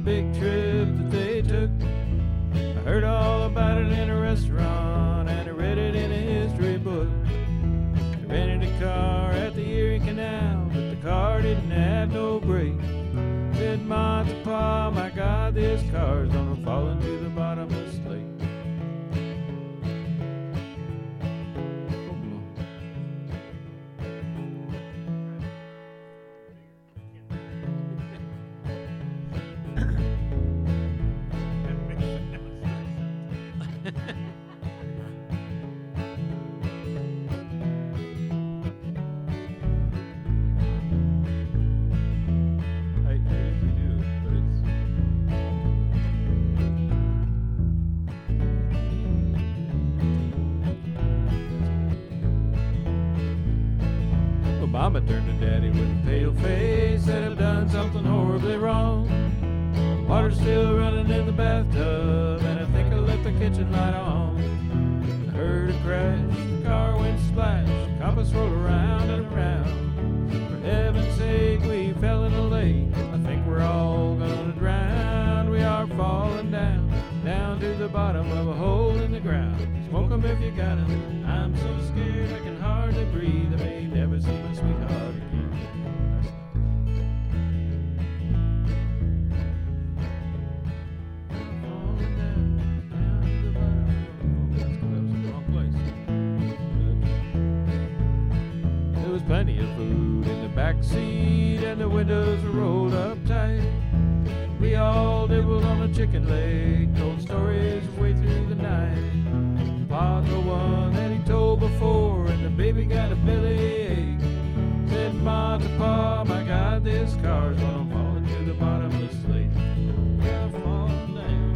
big trip that they took. I heard all about it in a restaurant, and I read it in a history book. They rented a car at the Erie Canal, but the car didn't have no brakes. Said, "Ma to Pa, my God, this car's gonna fall into the bottomless lake." Mama turned to Daddy with a pale face, said, "I've done something horribly wrong. Water's still running in the bathtub, and I think I left the kitchen light on." I heard a crash, the car went splash, the compass rolled around and around. For heaven's sake, we fell in a lake. I think we're all gonna drown. We are falling down, down to the bottom of a hole in the ground. Smoke 'em if you got 'em. I'm so scared I can hardly breathe. I may never see my sweetheart again. Falling down, down to the bottom. Oh, that was the wrong place. There was plenty of food in the back seat, and the windows were rolled up tight. We all nibbled on a chicken leg, told stories way through the night. Pa's the one that he told before, and the baby got a bellyache. Said, "Ma to Pa, my God, this car's gonna fall into the bottomless lake." Yeah, falling down.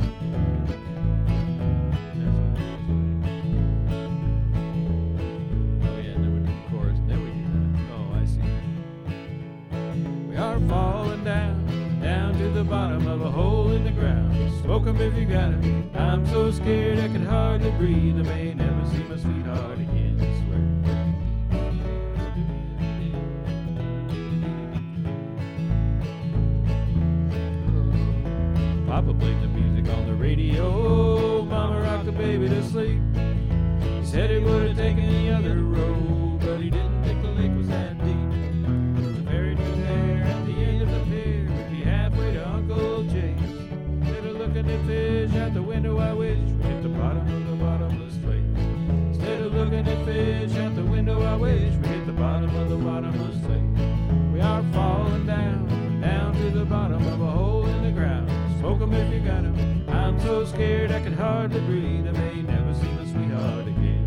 Oh yeah, and then we do the chorus, and then we do that. Oh, I see. We are falling down, down to the bottom of a hole in the ground. Smoke 'em if you got 'em. I'm so scared I could hardly breathe. I may never see my sweetheart again, I swear. Papa played the music on the radio. Mama rocked the baby to sleep. He said he would have taken the other road, but he didn't think the lake was that deep. The ferry was there at the end of the pier. We'd be halfway to Uncle Jay's. Looking at fish out the window, I wish we hit the bottom of the bottomless lake. Instead of looking at fish out the window, I wish we hit the bottom of the bottomless lake. We are falling down, down to the bottom of a hole in the ground. Smoke 'em if you got 'em. I'm so scared I can hardly breathe. I may never see my sweetheart again.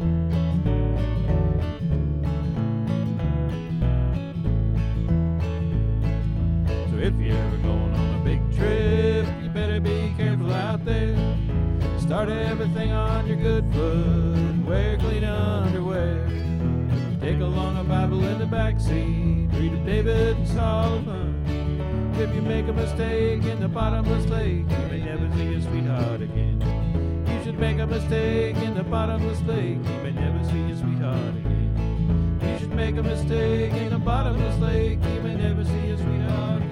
So if you're ever going on a big trip, you better be careful out there. Start everything on your good foot, wear clean underwear. Take along a Bible in the backseat, read of David and Solomon. If you make a mistake in the bottomless lake, you may never see your sweetheart again. You should make a mistake in the bottomless lake, you may never see your sweetheart again. You should make a mistake in the bottomless lake, you may never see your sweetheart again.